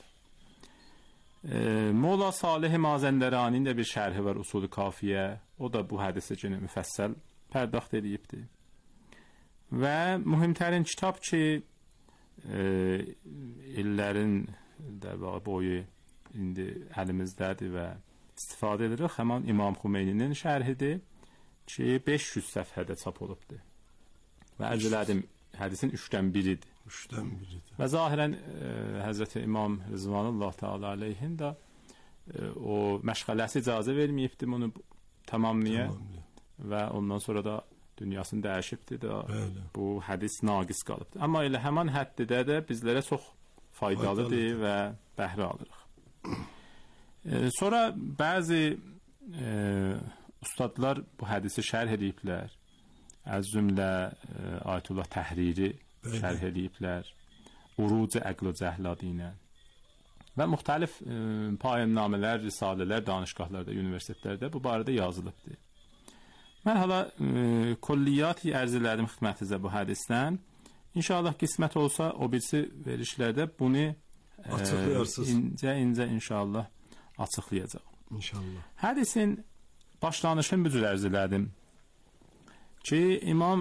Molla Salih Mazəndəraninin də bir şərhi var usulü kafiyə. O da bu hədisə kimi müfəssəl pərdaxt edibdir. Və mühümtərin kitab ki, illərin boyu indi əlimizdədir və istifadə edirik. Həman İmam Xumeyninin şərhidir ki, 500 səfhədə çap olubdur. Və ərz elədim, hədisin 3-dən biridir. Və zahirən Həzrəti İmam Rızvanullah Teala aleyhin də o məşğələsi icazə verməyibdir bunu tamamlaya və ondan sonra da dünyasını dəyişibdir də bu hədis naqis qalıbdır. Amma elə həman həddidə də bizlərə çox faydalıdır və bəhrə alırıq. Sonra bəzi ustadlar bu hədisi şərh ediblər. Az cümlə Ayətullah Təhriri şərh ediblər. Uruc-i əql-ü cəhl adıyla. Və müxtəlif payəmnamələr, risalələr, danışqahlarda, universitetlərdə bu barədə yazılıbdır. Mən hala kolliyyat-i ərz elədim xidmətinizə bu hədisdən. İnşallah qismət olsa o birisi verişlərdə bunu incə inşallah açıqlayacaq. İnşallah. Hədisin başlanışını bu cür ərz elədim ki, imam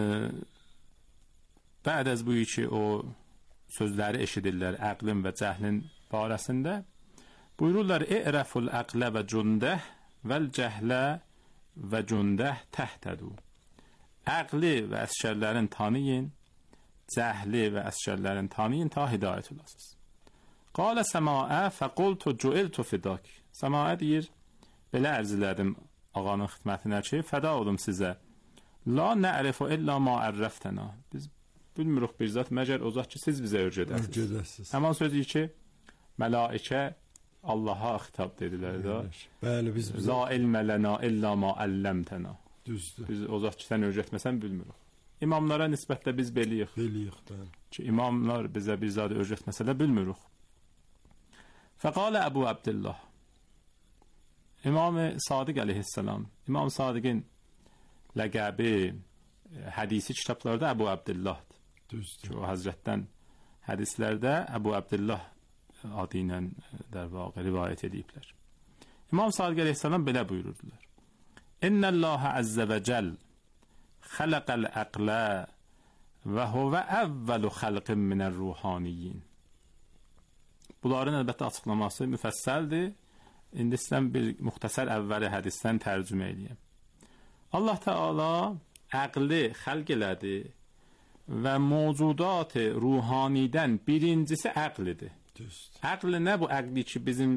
bəd az bu ki, o sözləri eşidirlər əqlin və cəhlin barəsində. Buyururlar, İ'rəful əqlə və cündəh vəl cəhlə və cündəh təhtədu. Əqli və əsgərlərin tanıyın, cəhli və əsgərlərin tanıyın, ta hidayət olasınız. Qalə səmaə fəqultu cüiltu fidak. Səmaə deyir, belə ərz elədim ağanın xidmətinə ki, fəda olum sizə. La nə'rifu illə ma ərrəftənə. Biz bilmirik bir zat, məgər o zat ki, siz bizə örgədəsiniz. Həman sözü ki, mələikə Allaha xitab dedilər də. Bəli, biz La ilmə lənə illə ma əlləmtənə. Düzdür. Biz o zat ki, sən örgətməsən bilmirik. İmamlara nisbətdə biz beliyik. Beliyik, bəli. Ki, imamlar bizə bir zat örgətməsə də bilmirik. Fəqalə Əbu Abdillah. İmam-ı Sadiq əleyhissalam. İmam Sadiqin ləqəbi hədisi kitablarda Əbu Abdillahdır. Düzdür. Ki, o həzrətdən hədislərdə Əbu Abdillah adı ilə dərvaqə rivayət ediblər. İmam Sadiq əleyhissalam belə buyururdular. İnnəllâhə əzzə və cəl xələqəl əqlə və huvə əvvəlu xəlqin minər ruhaniyyin. Bunların əlbəttə açıqlaması müfəssəldir. İndi istəyəm bir müxtəsər əvvəli hədisdən tərcümə edeyim. Allah Teala əqli xəlq elədi və mövcudat ruhanidən birincisi əqlidir. Əqli nə bu əqli ki, bizim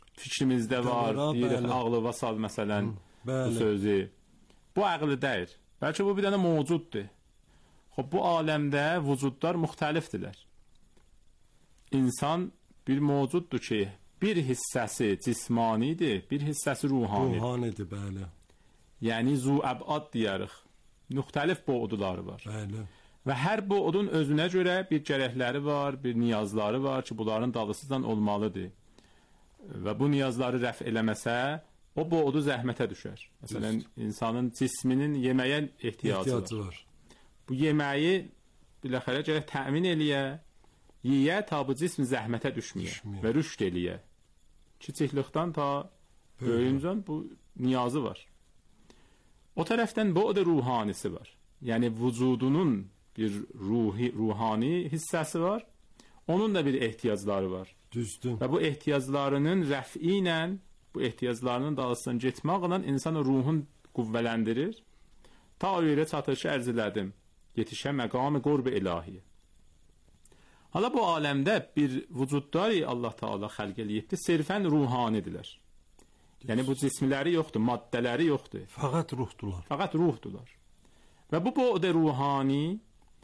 fikrimizdə var, deyirik, ağlı vasal məsələn, bu sözü. Bu əqli deyir. Bəlkə bu bir dənə mövcuddur. Xub bu aləmdə vücudlar müxtəlifdirlər. İnsan bir mövcuddur ki, bir hissəsi cismanidir, bir hissəsi ruhanidir. Ruhanidir, bəli. Yəni zu-əbad deyərik. Müxtəlif buğduları var. Bəli. Və hər buğdun özünə görə bir gərəkləri var, bir niyazları var ki, bunların dalısızdan olmalıdır. Və bu niyazları rəf eləməsə, o buğdu zəhmətə düşər. Məsələn, insanın cisminin yeməyə ehtiyacı var. Bu yeməyi biləxərə gərək təmin eləyə, yeyə ta bu cism zəhmətə düşməyə və rüşd eləyə. Kiçiklikdən ta böyüyüncən bu niyazı var. O tərəfdən buğd ruhanisi var. Yəni vücudunun bir ruhani hissəsi var. Onun da bir ehtiyacları var. Düzdür. Və bu ehtiyaclarının rəfi ilə, bu ehtiyaclarının dalısından getməklə insan ruhun qüvvələndirir. Ta o yerə çatır ki, ərz elədim. Yetişə məqam-ı qurb-i ilahi. Hala bu aləmdə bir vücudları Allah Teala xəlq eləyibdir, sirfən ruhanidirlər. Yəni bu cismləri yoxdur, maddələri yoxdur. Fəqət ruhdular. Fəqət ruhdular. Və bu buğd ruhani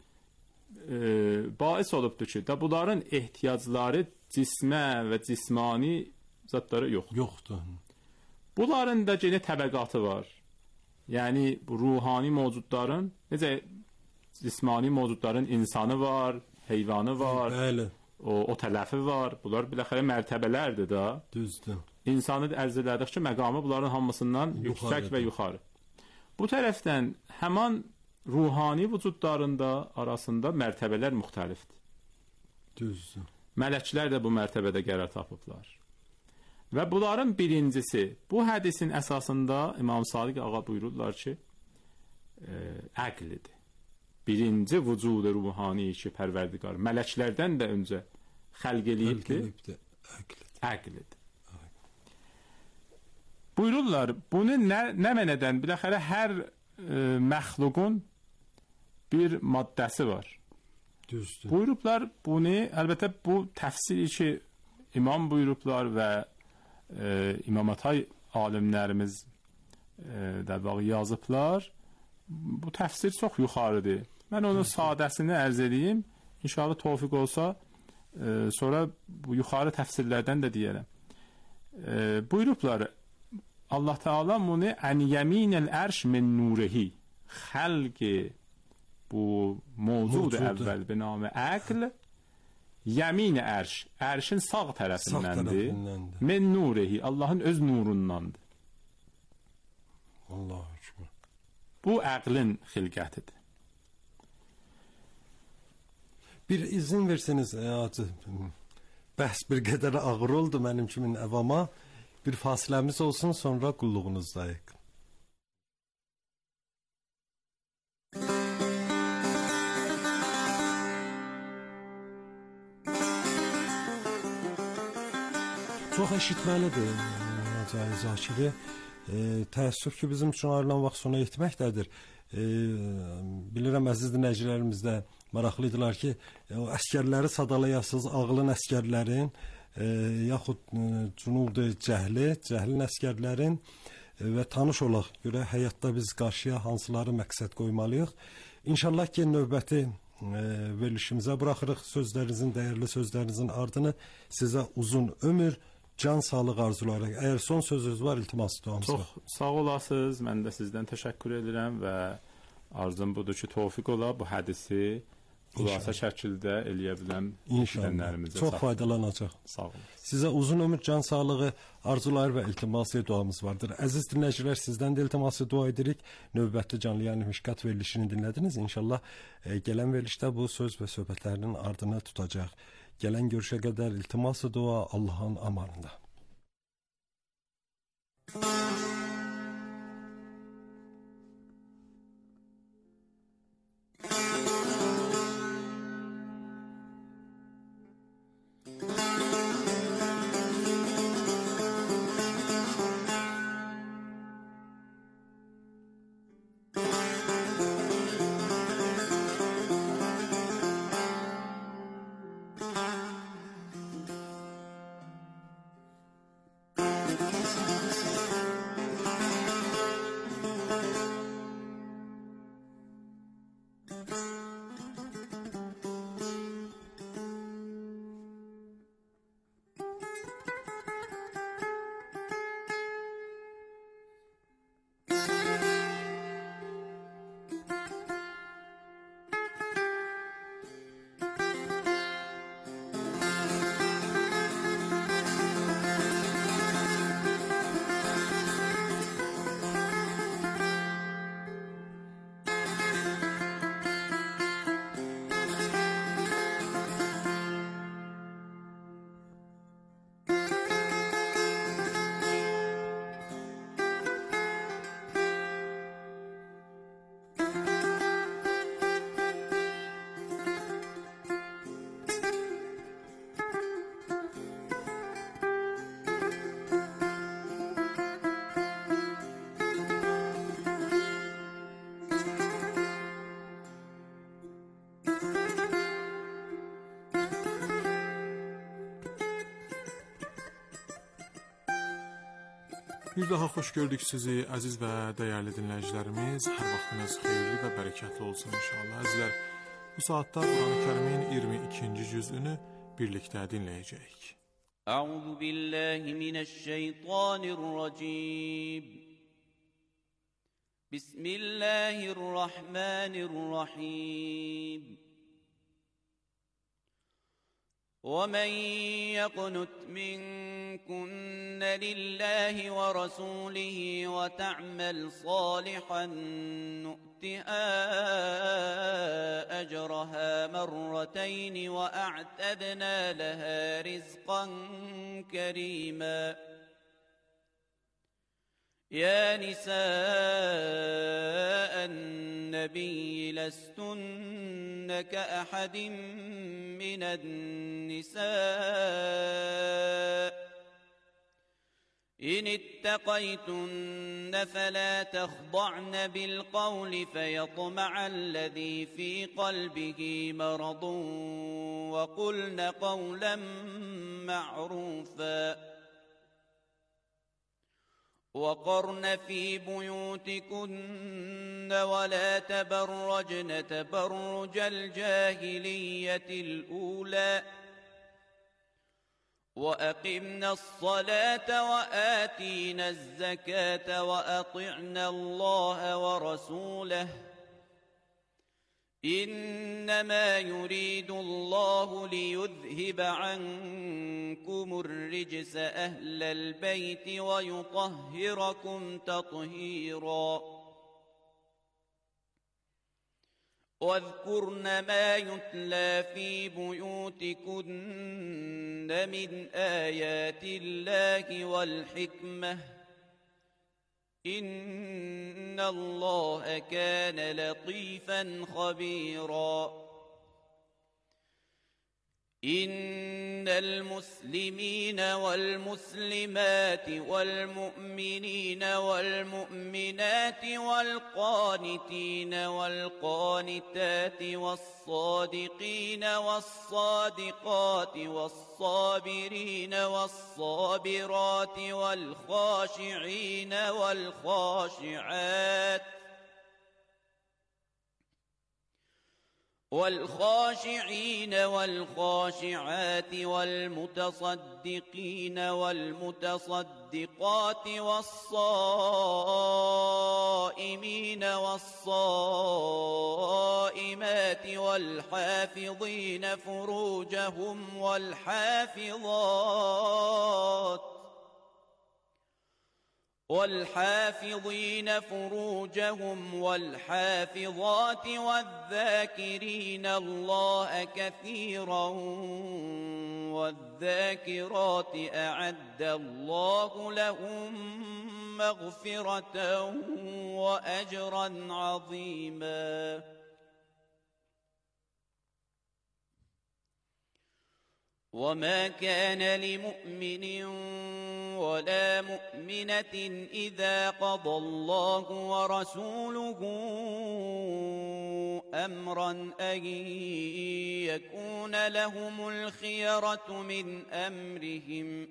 bais olubdur ki, da bunların ehtiyacları cismə və cismani zatlara yoxdur. Bunların da yenə təbəqatı var. Yəni bu ruhani mövcudların, necə cismani mövcudların insanı var, heyvanı var, bəli. O tələfi var. Bunlar biləxərə mərtəbələrdir da. Düzdür. İnsanı ərz elədik ki, məqamı bunların hamısından yüksək və yuxarı. Bu tərəfdən həman ruhani vücudlarında arasında mərtəbələr müxtəlifdir. Düzdür. Mələklər də bu mərtəbədə qərar tapıblar. Və bunların birincisi, bu hədisin əsasında İmam Sadiq ağa buyururlar ki, əqlidir. Birinci vücud ruhani ki, Pərverdigar mələklərdən də öncə xəlq eləyibdir. Əqlidir. Buyururlar, bunu nə mənədən, biləxərə hər məxluqun bir maddəsi var. Düzdür. Buyurublar bunu, əlbəttə bu təfsiri ki, imam buyurublar və İmamatay alimlərimiz dəvəqi yazıblar. Bu təfsir çox yuxarıdır. Mən onun sadəsini ərz edeyim. İnşallah tövfiq olsa, sonra bu yuxarı təfsirlərdən də deyərəm. Buyurublar, Allah Teala bunu ən yeminel ərş min nurihi, xəlqi bu mevcud əvvəl bi namı əql, yemin ərş, ərşin sağ tərəfindəndir, min nurihi, Allahın öz nurundandır. Allahu Ekber. Bu əqlin xilqətidir. Bir izin verseniz, bəhs bir qədər ağır oldu mənim kimin əvama. Bir fasiləmiz olsun, sonra qulluğunuzdayıq. Çox eşitməlidir Cahil Zakiri. Təəssüf ki, bizim üçün ayrılan vaxt sona yetməkdədir. Bilirəm, əziz dinləyicilərimiz də maraqlıdırlar ki, o əskərləri sadalayasınız, ağlın əskərlərin, yaxud cunubdur cəhlin əskərlərin və tanış olaq görə həyatda biz qarşıya hansıları məqsəd qoymalıyıq. İnşallah ki, növbəti verilişimizə buraxırıq sözlərinizin, dəyərli sözlərinizin ardını. Sizə uzun ömür, can sağlıq arzularıq. Əgər son sözünüz var, iltimas duamız var. Çox sağ olasınız. Mən də sizdən təşəkkür edirəm və arzum budur ki, tövfiq ola bu hədisi xülasə şəkildə eləyə biləm. İnşallah. Çox faydalanacaq. Sağ olun. Sizə uzun ömür, can sağlığı arzuları və iltiması duamız vardır. Əziz dinləyicilər, sizdən də iltiması dua edirik. Növbəti canlı yayın Mişkat verilişini dinlədiniz. İnşallah gələn verilişdə bu söz və söhbətlərinin ardını tutacaq. Gələn görüşə qədər iltiması dua Allahın amanında. Bir daha xoş gördük sizi əziz və dəyərli dinləyicilərimiz. Hər vaxtınız xeyirli və bərəkətli olsun inşallah. Əzizlər, bu saatda Quran-Kərimin 22-ci cüzünü birlikdə dinləyəcəyik. Əuzu billahi minəşşeytanirracim. Bismillahirrahmanirrahim. ومن يقنت منكن لله ورسوله وتعمل صالحا نؤتها أجرها مرتين وأعتدنا لها رزقا كريما يا نساء النبي لستن كأحد من النساء إن اتقيتن فلا تخضعن بالقول فيطمع الذي في قلبه مرض وقلن قولا معروفا وقرن في بيوتكن ولا تبرجن تبرج الجاهلية الأولى وأقمنا الصلاة وآتينا الزكاة وأطعنا الله ورسوله إنما يريد الله ليذهب عنكم الرجس أهل البيت ويطهركم تطهيرا واذكرن ما يتلى في بيوتكن من آيات الله والحكمة إن الله كان لطيفا خبيرا إن المسلمين والمسلمات والمؤمنين والمؤمنات والقانتين والقانتات والصادقين والصادقات والصابرين والصابرات والخاشعين والخاشعات والمتصدقين والمتصدقات والصائمين والصائمات والحافظين فروجهم والحافظات والذاكرين الله كثيرا والذاكرات أعد الله لهم مغفرة وأجرا عظيما وما كان لمؤمن ولا مؤمنة إذا قضى الله ورسوله أمرا أن يكون لهم الخيرة من أمرهم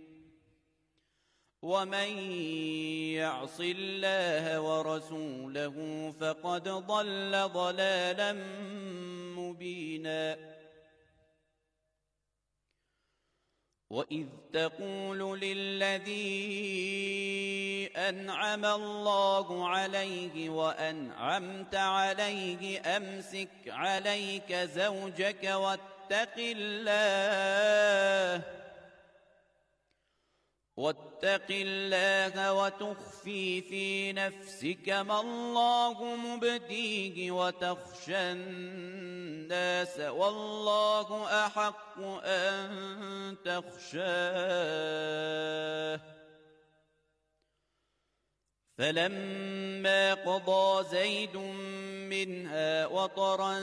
ومن يعص الله ورسوله فقد ضل ضلالا مبينا وإذ تقول للذي أنعم الله عليه وأنعمت عليه أمسك عليك زوجك واتق الله وتخفي في نفسك ما الله مبديه وتخشى الناس والله أحق أن تخشاه فلما قضى زيد منها وطرا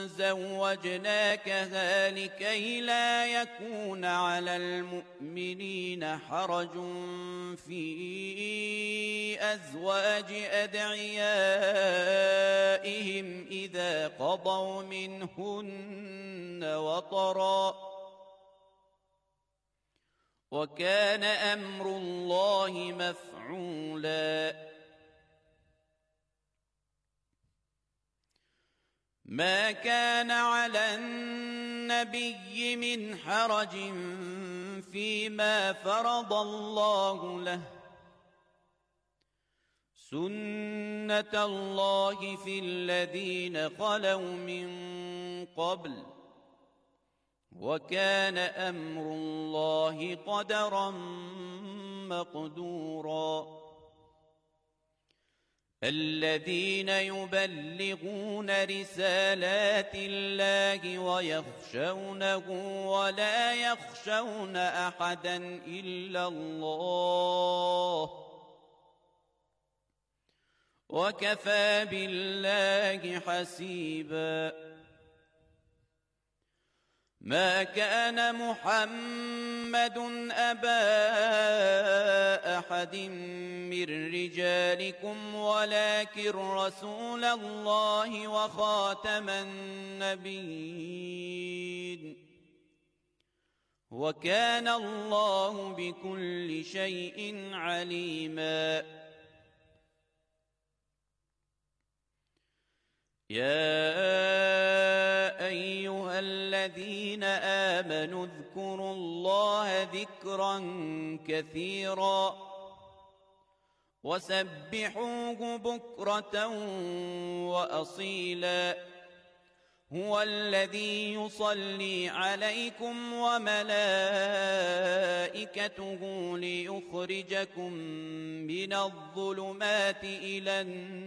زوجناكها لكي لا يكون على المؤمنين حرج في أزواج أدعيائهم إذا قضوا منهن وطرا وكان أمر الله مفعولا ما كان على النبي من حرج فيما فرض الله له سنة الله في الذين خلوا من قبل وكان أمر الله قدرا مقدورا الذين يبلغون رسالات الله ويخشونه ولا يخشون أحدا إلا الله وكفى بالله حسيبا ما كان محمد أبا أحد من رجالكم ولكن رسول الله وخاتم النبيين وكان الله بكل شيء عليما يا أيها الذين آمنوا اذكروا الله ذكرا كثيرا وسبحوه بكرة وأصيلا هو الذي يصلي عليكم وملائكته ليخرجكم من الظلمات إلى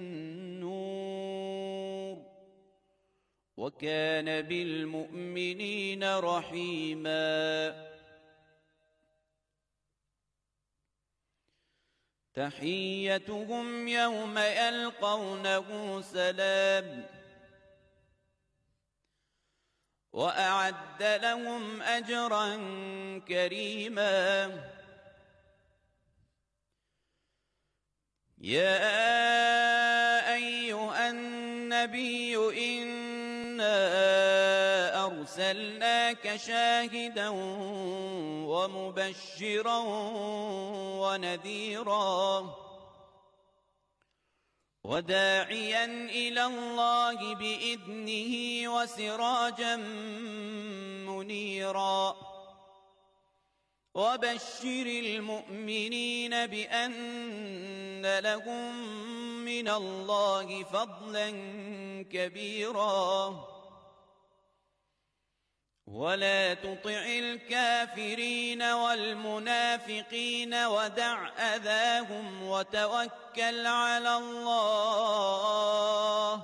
النور وكان بالمؤمنين رحيما تحيتهم يوم يلقونه سلام وأعد لهم أجرا كريما يا أيها النبي إنا أرسلناك شاهدا ومبشرا ونذيرا وداعيا إلى الله بإذنه وسراجا منيرا وبشر المؤمنين بأن لهم من الله فضلا كبيرا ولا تطع الكافرين والمنافقين ودع أذاهم وتوكل على الله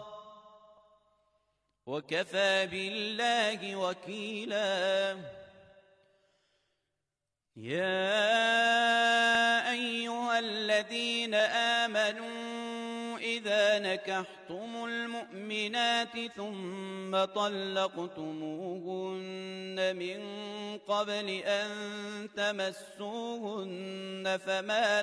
وكفى بالله وكيلا يا أيها الذين آمنوا إذا نكحتم المؤمنات ثم طلقتموهن من قبل أن تمسوهن فما